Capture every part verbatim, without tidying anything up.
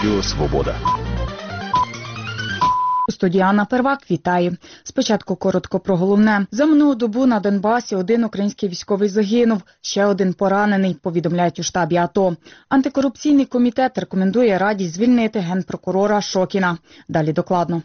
Радіо Свобода. У студії Анна Первак, вітаю. Спочатку коротко про головне. За минулу добу на Донбасі один український військовий загинув, ще один поранений, повідомляють у штабі АТО. Антикорупційний комітет рекомендує Раді звільнити генпрокурора Шокіна. Далі докладно.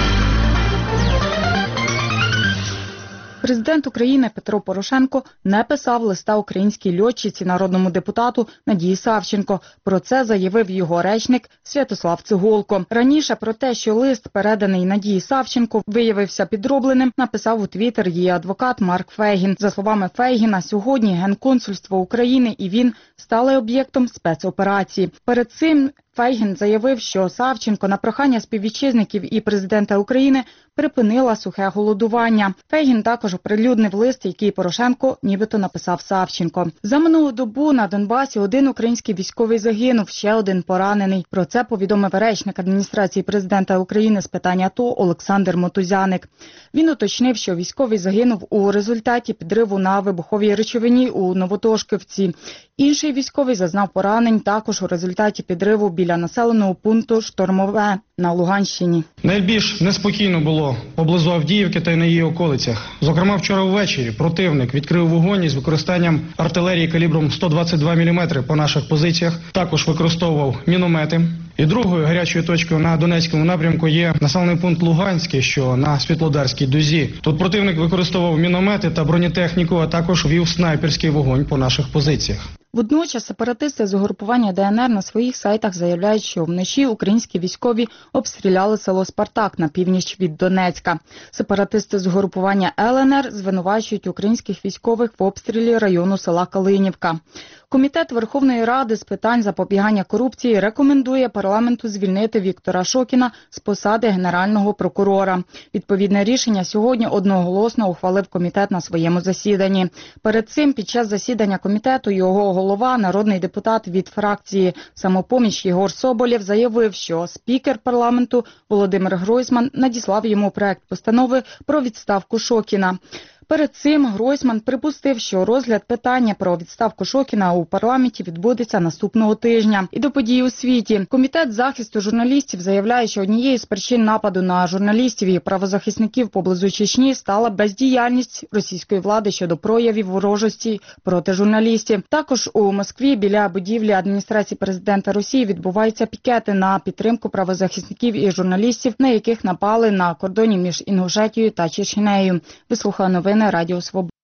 Президент України Петро Порошенко не писав листа українській льотчиці, народному депутату Надії Савченко. Про це заявив його речник Святослав Цеголко. Раніше про те, що лист, переданий Надії Савченко, виявився підробленим, написав у Твіттер її адвокат Марк Фейгін. За словами Фейгіна, сьогодні Генконсульство України і він стали об'єктом спецоперації. Перед цим Фейгін заявив, що Савченко на прохання співвітчизників і президента України припинила сухе голодування. Фейгін також оприлюднив лист, який Порошенко нібито написав Савченко. За минулу добу на Донбасі один український військовий загинув, ще один поранений. Про це повідомив речник адміністрації президента України з питань АТО Олександр Мотузяник. Він уточнив, що військовий загинув у результаті підриву на вибуховій речовині у Новотошківці. Інший військовий зазнав поранень також у результаті підриву біля населеного пункту Штормове на Луганщині. Найбільш неспокійно було поблизу Авдіївки та й на її околицях. Зокрема, вчора ввечері противник відкрив вогонь із використанням артилерії калібром сто двадцять два міліметри по наших позиціях. Також використовував міномети. І другою гарячою точкою на Донецькому напрямку є населений пункт Луганський, що на Світлодарській дузі. Тут противник використовував міномети та бронетехніку, а також вів снайперський вогонь по наших позиціях. Водночас сепаратисти з угрупування ДНР на своїх сайтах заявляють, що вночі українські військові обстріляли село Спартак на північ від Донецька. Сепаратисти з угрупування ЛНР звинувачують українських військових в обстрілі району села Калинівка. Комітет Верховної Ради з питань запобігання корупції рекомендує парламенту звільнити Віктора Шокіна з посади Генерального прокурора. Відповідне рішення сьогодні одноголосно ухвалив комітет на своєму засіданні. Перед цим під час засідання комітету його голова, народний депутат від фракції «Самопоміч» Єгор Соболєв заявив, що спікер парламенту Володимир Гройсман надіслав йому проект постанови про відставку Шокіна. Перед цим Гройсман припустив, що розгляд питання про відставку Шокіна у парламенті відбудеться наступного тижня. І до подій у світі. Комітет захисту журналістів заявляє, що однією з причин нападу на журналістів і правозахисників поблизу Чечні стала бездіяльність російської влади щодо проявів ворожості проти журналістів. Також у Москві біля будівлі адміністрації президента Росії відбуваються пікети на підтримку правозахисників і журналістів, на яких напали на кордоні між Інгушетією та Чечнею. Вислухали новини Радіо Свобода.